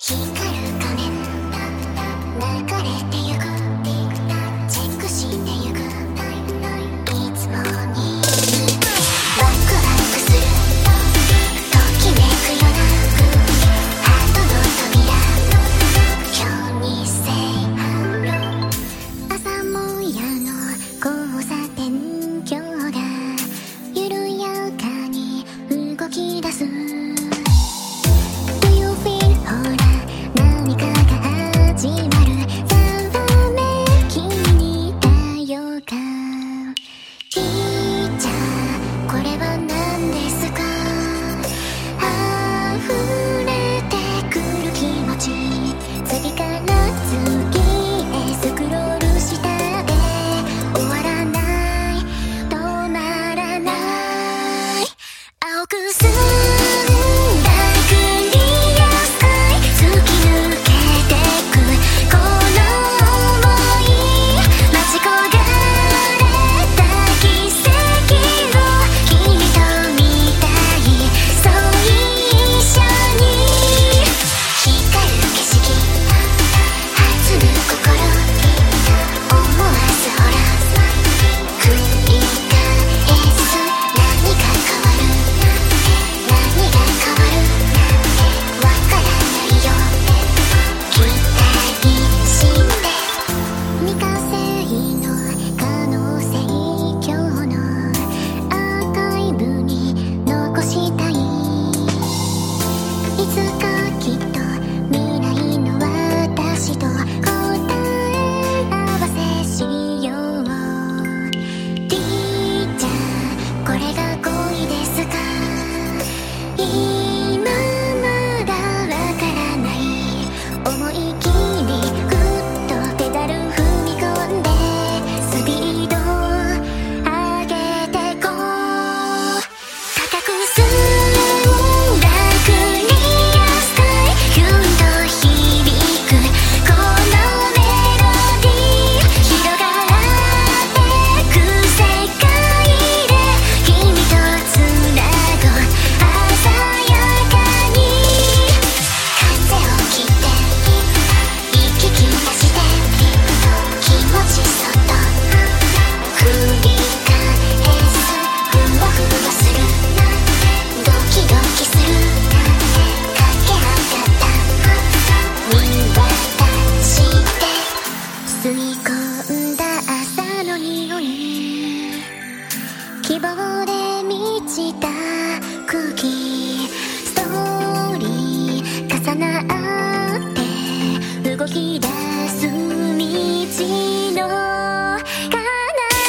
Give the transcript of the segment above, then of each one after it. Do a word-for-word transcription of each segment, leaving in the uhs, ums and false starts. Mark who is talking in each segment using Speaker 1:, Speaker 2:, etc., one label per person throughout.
Speaker 1: 光る仮面流れてゆくチェックしてゆくいつもにワクワクするときめくようなハートの扉今日にせい朝もやの交差点今日が緩やかに動き出す希望で満ちた空気ストーリー重なって動き出す道の彼方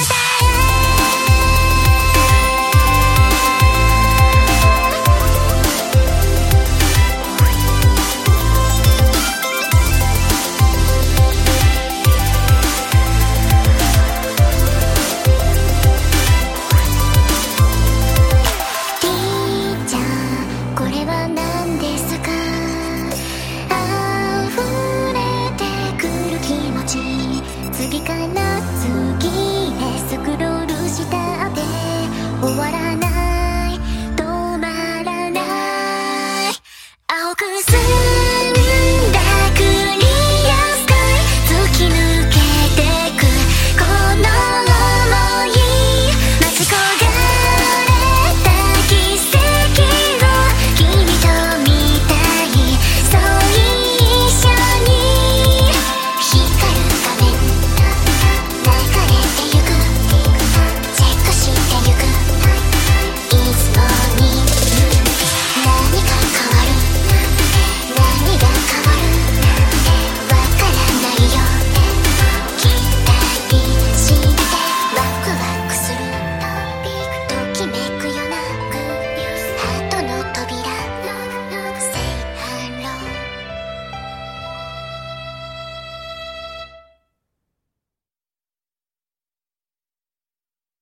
Speaker 1: 次から次へスクロールしたって終わらない止まらない青くす